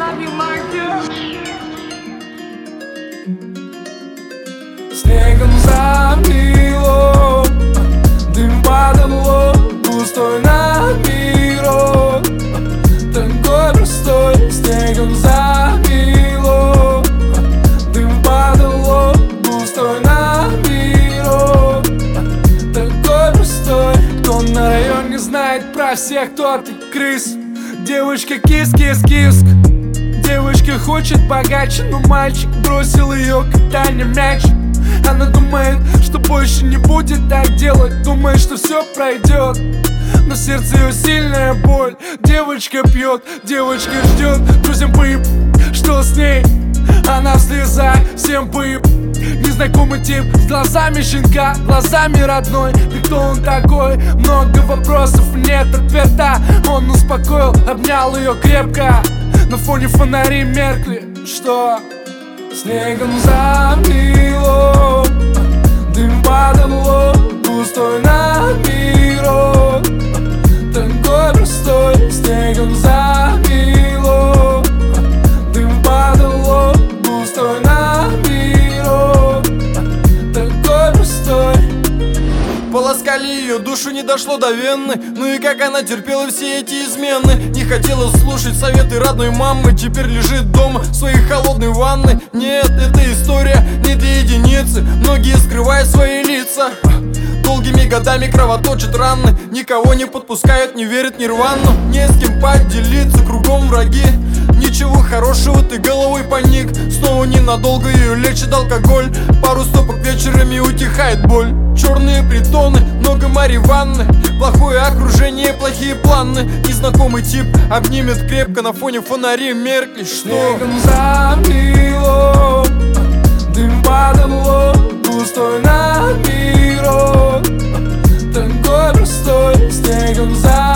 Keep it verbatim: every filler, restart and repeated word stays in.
love you, Marcus. Снегом замело, дым подало, пустой намирок, такой простой. Снегом замело, дым подало, пустой намирок, такой простой. Кто на районе знает про всех, кто ты крыс. Девочка кис-кис-киск, девочка хочет богаче, но мальчик бросил ее катание мяч. Она думает, что больше не будет так делать, думает, что все пройдет, но в сердце ее сильная боль. Девочка пьет, девочка ждет, друзьям поеб, что с ней. Она в слезах, всем поеб. Незнакомый тип с глазами щенка, глазами родной. И кто он такой? Много вопросов, нет ответа. Он успокоил, обнял ее крепко. На фоне фонари меркли, что снегом замело, дым подало, пустой намирок, такой простой. Снегом замело, дым подало, пустой намирок, такой простой. Полоскали ее душу, не дошло до вены. Ну и как она терпела все эти измены. Не хотела слушать советы родной мамы. Теперь лежит дома в своей холодной ванной. Нет, эта история не для единицы. Многие скрывают свои лица. Долгими годами кровоточат раны. Никого не подпускают, не верят нирвану. Не с кем поделиться, кругом враги. Ничего хорошего, ты головой паник. Снова ненадолго ее лечит алкоголь. Пару стопок вечерами утихает боль. Черные притоны, много марихуаны, плохое окружение, плохие планы. Незнакомый тип обнимет крепко, на фоне фонари меркли, что снегом замело, дым подало, пустой намирок, такой простой. Снегом замело.